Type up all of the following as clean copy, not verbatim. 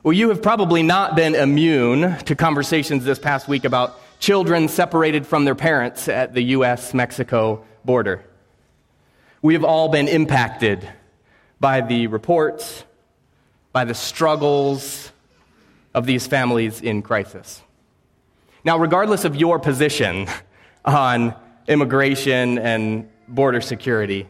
Well, you have probably not been immune to conversations this past week about children separated from their parents at the U.S.-Mexico border. We have all been impacted by the reports, by the struggles of these families in crisis. Now, regardless of your position on immigration and border security,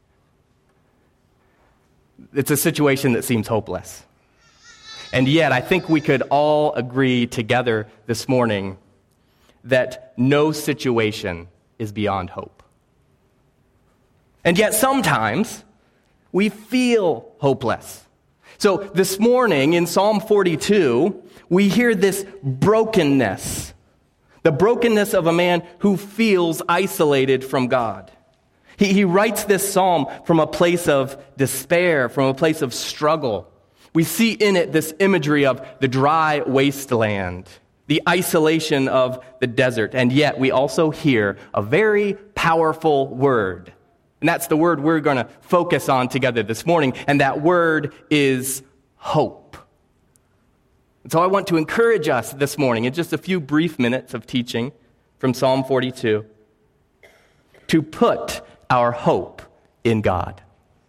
it's a situation that seems hopeless. And yet, I think we could all agree together this morning that no situation is beyond hope. And yet, sometimes we feel hopeless. So this morning in Psalm 42, we hear this brokenness, the brokenness of a man who feels isolated from God. He writes this psalm from a place of despair, from a place of struggle. We see in it this imagery of the dry wasteland, the isolation of the desert, and yet we also hear a very powerful word. And that's the word we're going to focus on together this morning, and that word is hope. And so I want to encourage us this morning, in just a few brief minutes of teaching from Psalm 42, to put our hope in God,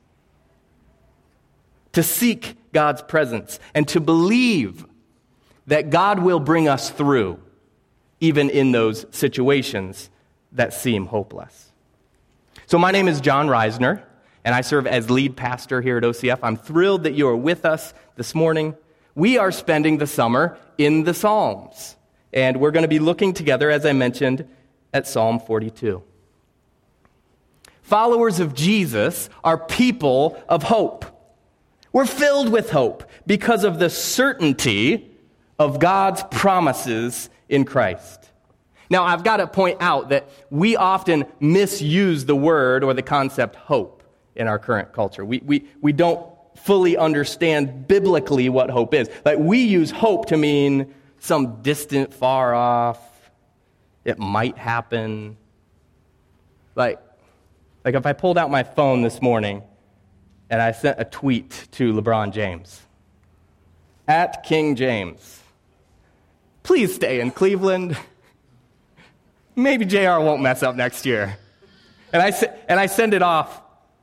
to seek God's presence, and to believe that God will bring us through, even in those situations that seem hopeless. So my name is John Reisner, and I serve as lead pastor here at OCF. I'm thrilled that you are with us this morning. We are spending the summer in the Psalms, and we're going to be looking together, as I mentioned, at Psalm 42. Followers of Jesus are people of hope. We're filled with hope because of the certainty of God's promises in Christ. Now, I've got to point out that we often misuse the word or the concept hope in our current culture. We don't fully understand biblically what hope is. Like, we use hope to mean some distant, far off, it might happen. Like if I pulled out my phone this morning and I sent a tweet to LeBron James, at King James, please stay in Cleveland. Maybe JR won't mess up next year. And I send it off.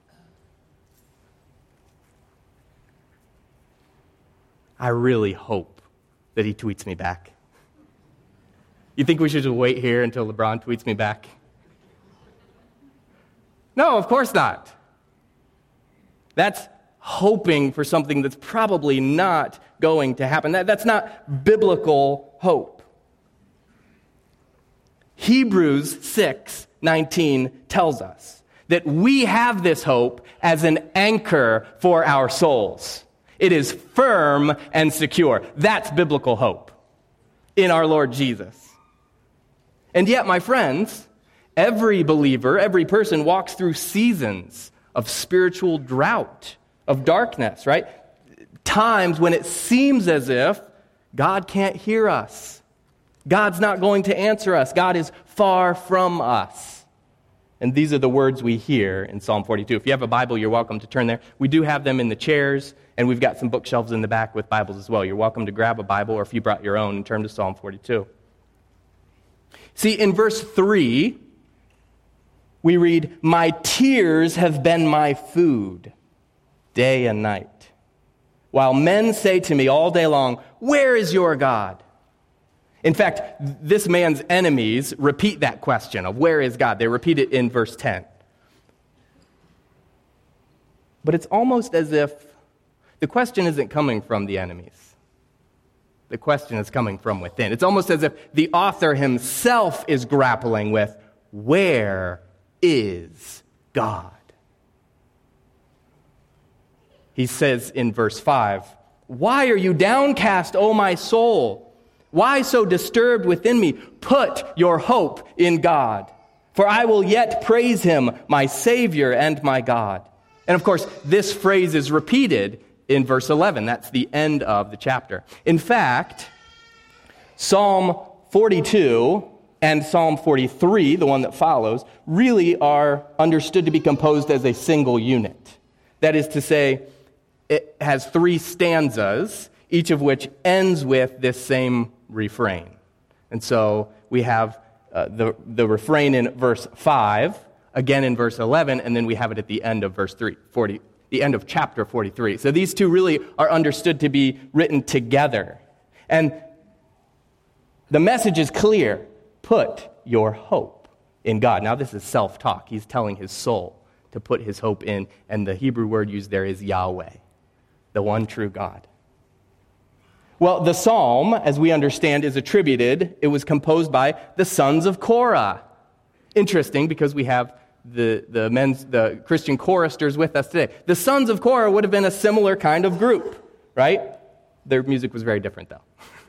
I really hope that he tweets me back. You think we should just wait here until LeBron tweets me back? No, of course not. That's hoping for something that's probably not going to happen. That's not biblical hope. Hebrews 6:19 tells us that we have this hope as an anchor for our souls. It is firm and secure. That's biblical hope in our Lord Jesus. And yet, my friends, every believer, every person walks through seasons of spiritual drought, of darkness, right? Times when it seems as if God can't hear us. God's not going to answer us. God is far from us. And these are the words we hear in Psalm 42. If you have a Bible, you're welcome to turn there. We do have them in the chairs, and we've got some bookshelves in the back with Bibles as well. You're welcome to grab a Bible, or if you brought your own, and turn to Psalm 42. See, in verse 3, we read, "My tears have been my food day and night, while men say to me all day long, 'Where is your God?'" In fact, this man's enemies repeat that question of where is God. They repeat it in verse 10. But it's almost as if the question isn't coming from the enemies. The question is coming from within. It's almost as if the author himself is grappling with, where is God? He says in verse 5, "Why are you downcast, O my soul? Why so disturbed within me? Put your hope in God, for I will yet praise him, my Savior and my God." And of course, this phrase is repeated in verse 11. That's the end of the chapter. In fact, Psalm 42 and Psalm 43, the one that follows, really are understood to be composed as a single unit. That is to say, it has 3 stanzas, each of which ends with this same refrain. And so we have the refrain in verse 5, again in verse 11, and then we have it at the end of verse 40, the end of chapter 43. So these two really are understood to be written together. And the message is clear. Put your hope in God. Now this is self-talk. He's telling his soul to put his hope in, and the Hebrew word used there is Yahweh, the one true God. Well, the psalm, as we understand, is attributed. It was composed by the sons of Korah. Interesting, because we have the Christian choristers with us today. The sons of Korah would have been a similar kind of group, right? Their music was very different, though.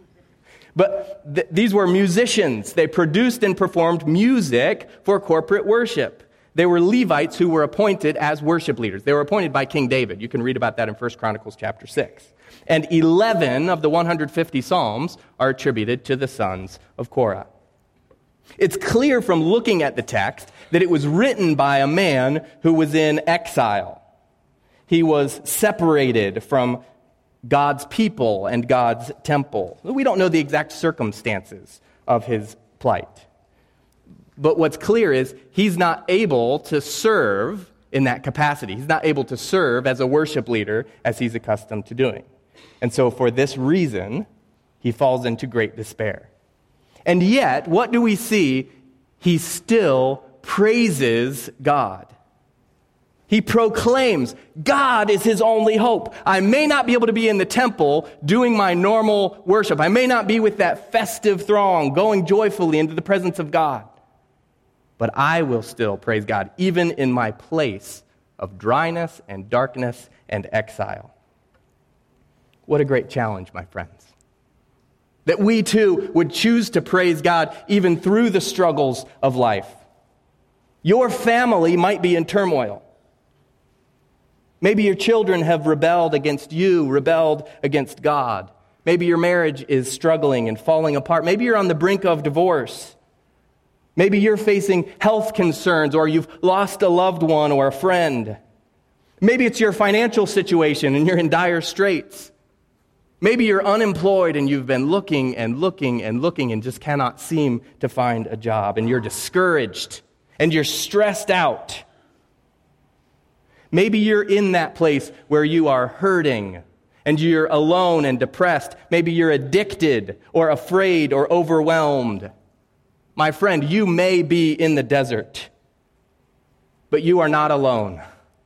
But these were musicians. They produced and performed music for corporate worship. They were Levites who were appointed as worship leaders. They were appointed by King David. You can read about that in 1 Chronicles chapter 6. And 11 of the 150 psalms are attributed to the sons of Korah. It's clear from looking at the text that it was written by a man who was in exile. He was separated from God's people and God's temple. We don't know the exact circumstances of his plight. But what's clear is he's not able to serve in that capacity. He's not able to serve as a worship leader as he's accustomed to doing. And so for this reason, he falls into great despair. And yet, what do we see? He still praises God. He proclaims, God is his only hope. I may not be able to be in the temple doing my normal worship. I may not be with that festive throng going joyfully into the presence of God. But I will still praise God, even in my place of dryness and darkness and exile. What a great challenge, my friends. That we too would choose to praise God even through the struggles of life. Your family might be in turmoil. Maybe your children have rebelled against you, rebelled against God. Maybe your marriage is struggling and falling apart. Maybe you're on the brink of divorce. Maybe you're facing health concerns, or you've lost a loved one or a friend. Maybe it's your financial situation and you're in dire straits. Maybe you're unemployed and you've been looking and looking and looking and just cannot seem to find a job, and you're discouraged and you're stressed out. Maybe you're in that place where you are hurting and you're alone and depressed. Maybe you're addicted or afraid or overwhelmed. My friend, you may be in the desert, but you are not alone.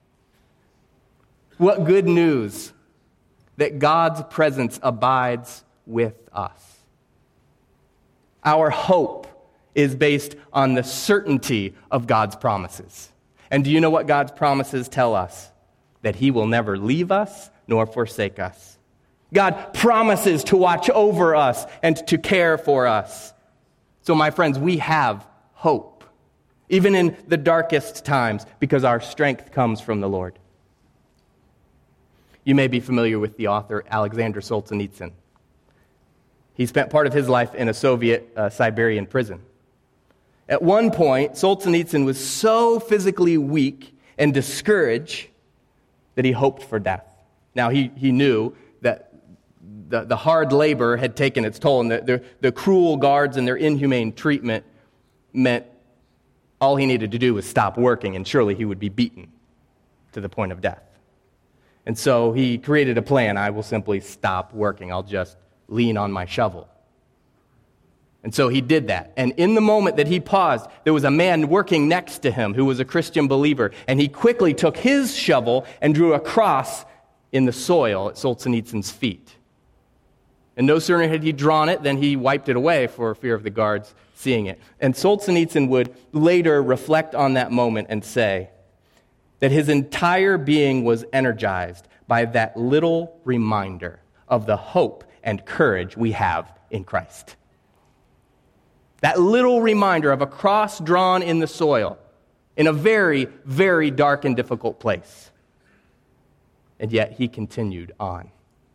What good news that God's presence abides with us. Our hope is based on the certainty of God's promises. And do you know what God's promises tell us? That he will never leave us nor forsake us. God promises to watch over us and to care for us. So my friends, we have hope, even in the darkest times, because our strength comes from the Lord. You may be familiar with the author Alexander Solzhenitsyn. He spent part of his life in a Soviet Siberian prison. At one point, Solzhenitsyn was so physically weak and discouraged that he hoped for death. Now, he knew that the hard labor had taken its toll, and the cruel guards and their inhumane treatment meant all he needed to do was stop working, and surely he would be beaten to the point of death. And so he created a plan. I will simply stop working. I'll just lean on my shovel. And so he did that. And in the moment that he paused, there was a man working next to him who was a Christian believer. And he quickly took his shovel and drew a cross in the soil at Solzhenitsyn's feet. And no sooner had he drawn it than he wiped it away for fear of the guards seeing it. And Solzhenitsyn would later reflect on that moment and say that his entire being was energized by that little reminder of the hope and courage we have in Christ. That little reminder of a cross drawn in the soil in a very, very dark and difficult place. And yet he continued on.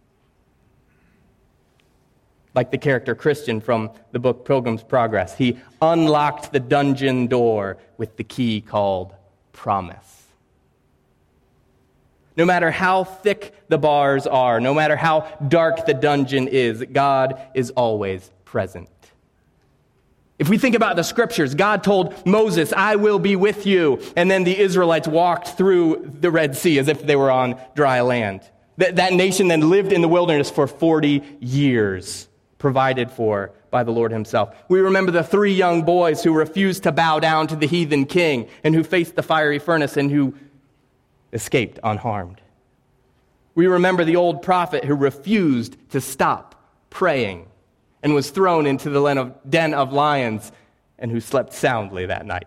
Like the character Christian from the book Pilgrim's Progress, he unlocked the dungeon door with the key called promise. No matter how thick the bars are, no matter how dark the dungeon is, God is always present. If we think about the scriptures, God told Moses, I will be with you. And then the Israelites walked through the Red Sea as if they were on dry land. That nation then lived in the wilderness for 40 years, provided for by the Lord himself. We remember the 3 young boys who refused to bow down to the heathen king and who faced the fiery furnace and who escaped unharmed. We remember the old prophet who refused to stop praying and was thrown into the den of lions and who slept soundly that night.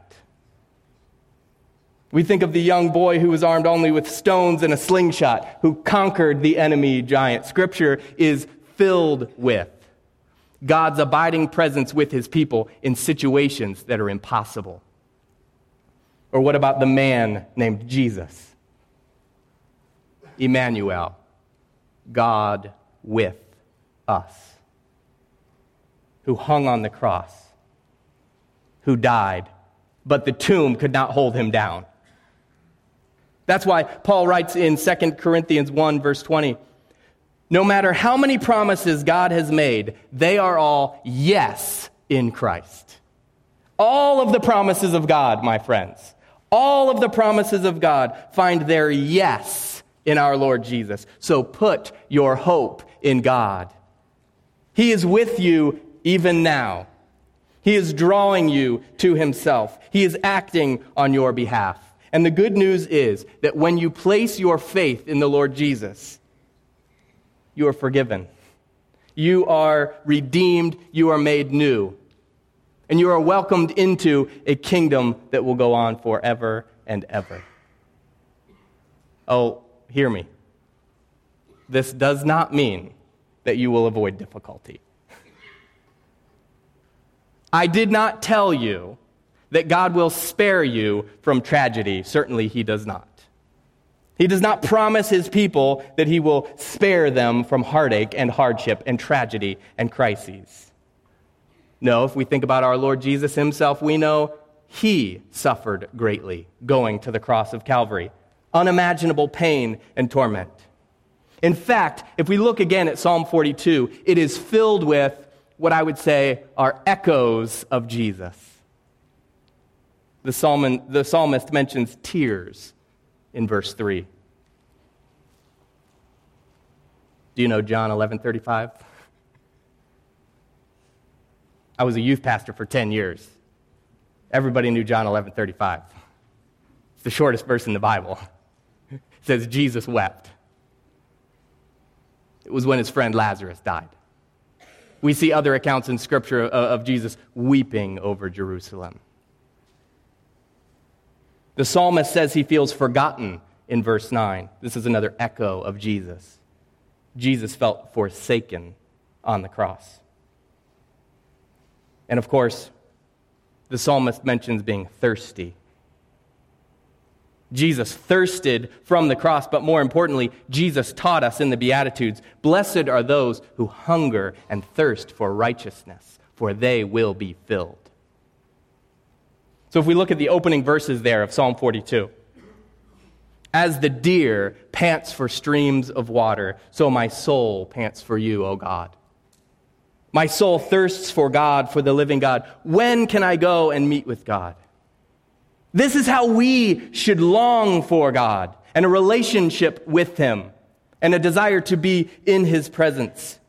We think of the young boy who was armed only with stones and a slingshot, who conquered the enemy giant. Scripture is filled with God's abiding presence with his people in situations that are impossible. Or what about the man named Jesus? Emmanuel, God with us, who hung on the cross, who died, but the tomb could not hold him down. That's why Paul writes in 2 Corinthians 1, verse 20, no matter how many promises God has made, they are all yes in Christ. All of the promises of God, my friends, all of the promises of God find their yes in our Lord Jesus. So put your hope in God. He is with you even now. He is drawing you to himself. He is acting on your behalf. And the good news is that when you place your faith in the Lord Jesus, you are forgiven. You are redeemed. You are made new. And you are welcomed into a kingdom that will go on forever and ever. Oh, hear me. This does not mean that you will avoid difficulty. I did not tell you that God will spare you from tragedy. Certainly he does not. He does not promise his people that he will spare them from heartache and hardship and tragedy and crises. No, if we think about our Lord Jesus himself, we know he suffered greatly going to the cross of Calvary. Unimaginable pain and torment. In fact, if we look again at Psalm 42, it is filled with what I would say are echoes of Jesus. The psalmist mentions tears in verse 3. Do you know John 11:35? I was a youth pastor for 10 years. Everybody knew John 11:35. It's the shortest verse in the Bible. It says Jesus wept. It was when his friend Lazarus died. We see other accounts in Scripture of Jesus weeping over Jerusalem. The psalmist says he feels forgotten in verse 9. This is another echo of Jesus. Jesus felt forsaken on the cross. And of course, the psalmist mentions being thirsty. Jesus thirsted from the cross, but more importantly, Jesus taught us in the Beatitudes, blessed are those who hunger and thirst for righteousness, for they will be filled. So if we look at the opening verses there of Psalm 42, as the deer pants for streams of water, so my soul pants for you, O God. My soul thirsts for God, for the living God. When can I go and meet with God? This is how we should long for God and a relationship with him and a desire to be in his presence.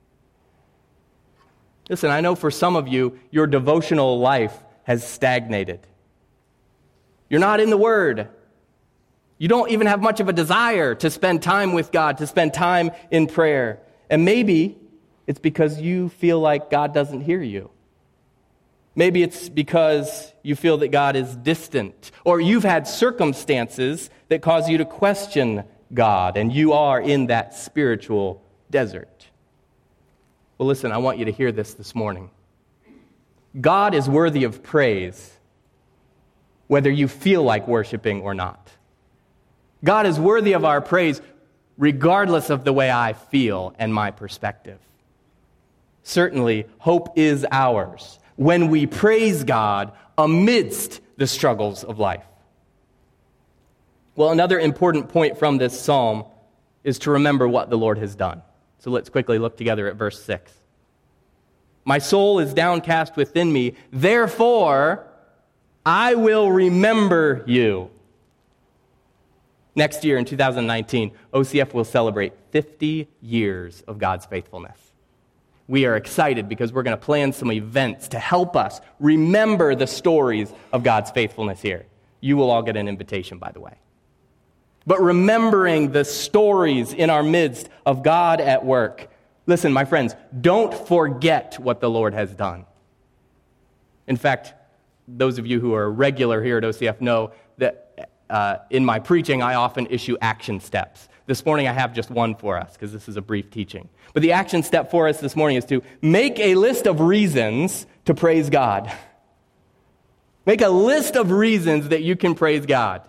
Listen, I know for some of you, your devotional life has stagnated. You're not in the Word. You don't even have much of a desire to spend time with God, to spend time in prayer. And maybe it's because you feel like God doesn't hear you. Maybe it's because you feel that God is distant, or you've had circumstances that cause you to question God, and you are in that spiritual desert. Well, listen, I want you to hear this morning. God is worthy of praise, whether you feel like worshiping or not. God is worthy of our praise, regardless of the way I feel and my perspective. Certainly, hope is ours when we praise God amidst the struggles of life. Well, another important point from this psalm is to remember what the Lord has done. So let's quickly look together at verse 6. My soul is downcast within me, therefore I will remember you. Next year in 2019, OCF will celebrate 50 years of God's faithfulness. We are excited because we're going to plan some events to help us remember the stories of God's faithfulness here. You will all get an invitation, by the way. But remembering the stories in our midst of God at work. Listen, my friends, don't forget what the Lord has done. In fact, those of you who are regular here at OCF know that in my preaching, I often issue action steps. This morning, I have just one for us because this is a brief teaching. But the action step for us this morning is to make a list of reasons to praise God. Make a list of reasons that you can praise God.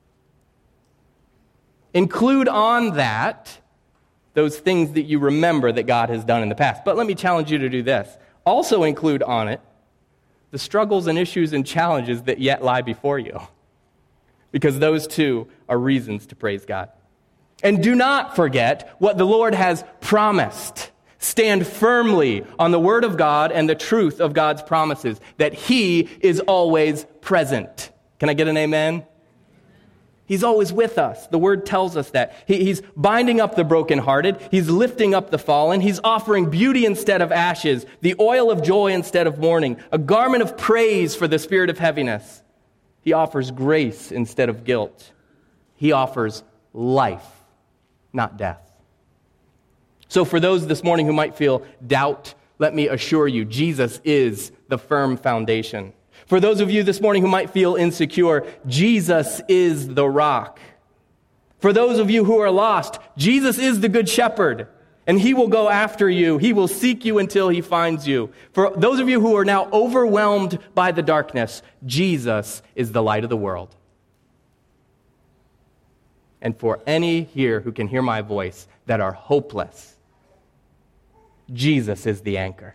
Include on that those things that you remember that God has done in the past. But let me challenge you to do this. Also include on it the struggles and issues and challenges that yet lie before you. Because those too are reasons to praise God. And do not forget what the Lord has promised. Stand firmly on the Word of God and the truth of God's promises, that He is always present. Can I get an amen? He's always with us. The Word tells us that. He's binding up the brokenhearted. He's lifting up the fallen. He's offering beauty instead of ashes, the oil of joy instead of mourning, a garment of praise for the spirit of heaviness. He offers grace instead of guilt. He offers life, not death. So for those this morning who might feel doubt, let me assure you, Jesus is the firm foundation. For those of you this morning who might feel insecure, Jesus is the rock. For those of you who are lost, Jesus is the good shepherd, and He will go after you. He will seek you until He finds you. For those of you who are now overwhelmed by the darkness, Jesus is the light of the world. And for any here who can hear my voice that are hopeless, Jesus is the anchor.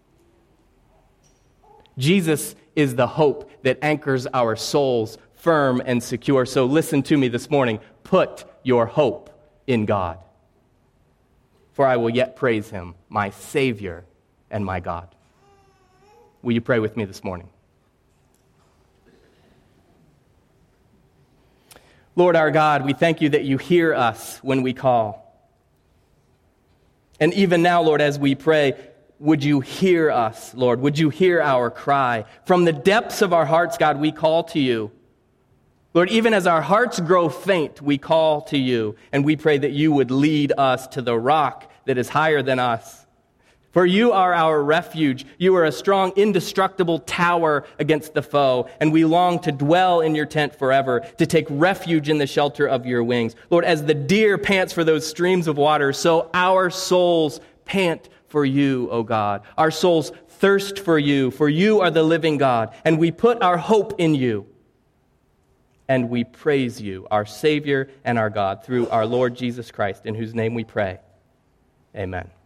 Jesus is the hope that anchors our souls firm and secure. So listen to me this morning. Put your hope in God. For I will yet praise Him, my Savior and my God. Will you pray with me this morning? Lord our God, we thank You that You hear us when we call. And even now, Lord, as we pray, would You hear us, Lord? Would You hear our cry? From the depths of our hearts, God, we call to You. Lord, even as our hearts grow faint, we call to You, and we pray that You would lead us to the rock that is higher than us. For You are our refuge. You are a strong, indestructible tower against the foe, and we long to dwell in Your tent forever, to take refuge in the shelter of Your wings. Lord, as the deer pants for those streams of water, so our souls pant for You, O God. Our souls thirst for You, for You are the living God, and we put our hope in You. And we praise You, our Savior and our God, through our Lord Jesus Christ, in whose name we pray. Amen.